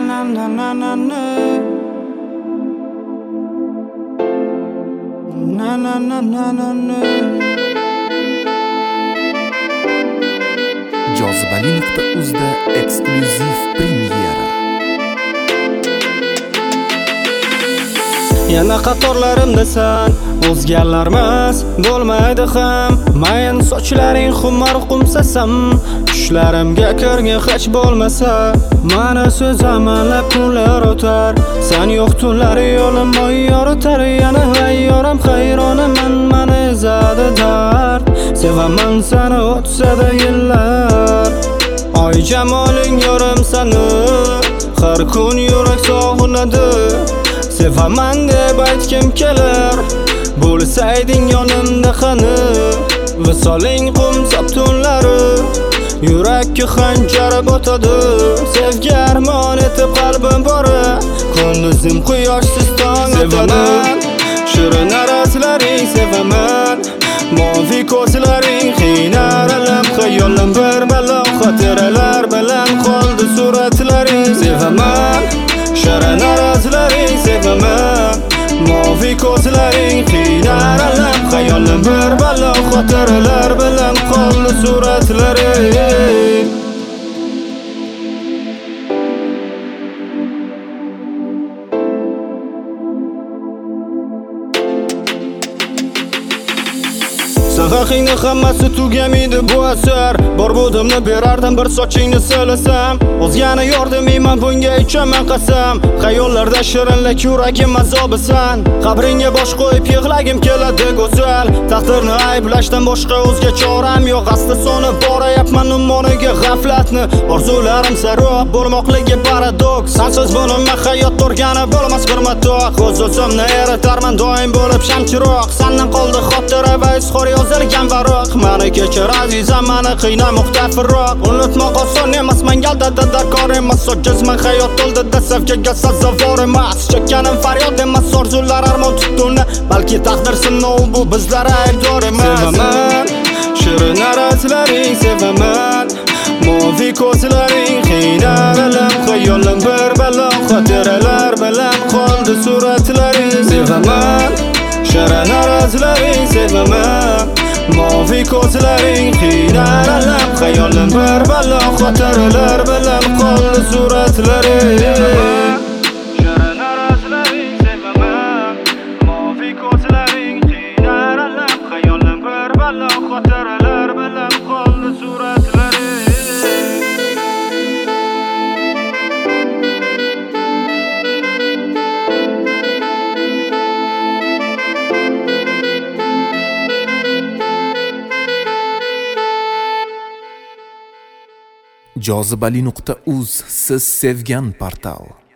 Jozibali.uzda eksklyuziv premyera. Yana qatorlarimdasan, o'zgarlarmas bo'lmaydi ham. Mayin sochlaring xumar qumsasam, tushlarimga kirgin hech bo'lmasa. Mana so'zamanlab kunlar o'tar, sen yo'q tunlari yo'lim moy yoritar. Yana hayyoram hayronaman, mani ezadi dard. Sevaman seni o'tsa-da yillar, oy jamoling yorim seni, har kun yurak sog'inadi. Sevaman deb aytgim kelar, bo'lsayding yonimda qani. Visoling qumsab tunlari, yurakka xanjar botadi. Sevgi armon etib qalbim bora, kunduzim quyoshsiz tong sevaman. Shirin arazlaring sevaman, moviy ko'zlaring qiynaralab. Xayolim bir balo xotiralar bilan qoldi suratlaring sevaman. Shirin arazlaring sevaman, moviy ko'zlaring qiynaralab. Xayolim bir balo xotiralar bilan qoldi suratlaring. Haqingni hammasi tugamaydi bu asar. Bor budimni berardim bir sochingni silasam. O'zgani yordamiyman bunga ichaman qasam. Xayollarda shirinlik yuragim azobisan. Qabringga bosh qo'yib yig'lagim keladi go'zal. Taqdirni ayblashdan boshqa o'zga choram yo'q. Asta sonib borayapman ummoniga g'aflatni. Orzularim sarob bo'lmoqligi paradoks. Sensiz bo'lma hayot turgani bo'lmas bir matoq. O'z-o'zimni eritarman doim bo'lib shamchiroq. Sendan qoldi xotira va izhor yozilgan varoq. Mani kechir azizam, mani qiynamoqda firroq. Unutmoq oson emas, mangalda darkor emas. Ojizman hayot to'ldida sevgiga sazovor emas. Chekkanim faryod emas, orzular armon tutuni. Balki taqdir sinov bu bizlar aybdor emas. Sevaman, shirin arazlaring sevaman, moviy ko'zlaring qiynaralab. Xayolim bir balo xotiralar bilan qoldi suratlaring sevaman. Shirin arazlaring sevaman, moviy ko'zlaring qiynaralab. Xayolim bir balo xotiralar bilan qoldi suratlaring. Shirin arazlaring sevaman, moviy ko'zlaring qiynaralab. Xayolim bir balo xotiralar bilan qoldi suratlaring. Jozibali.uz, siz sevgan portal.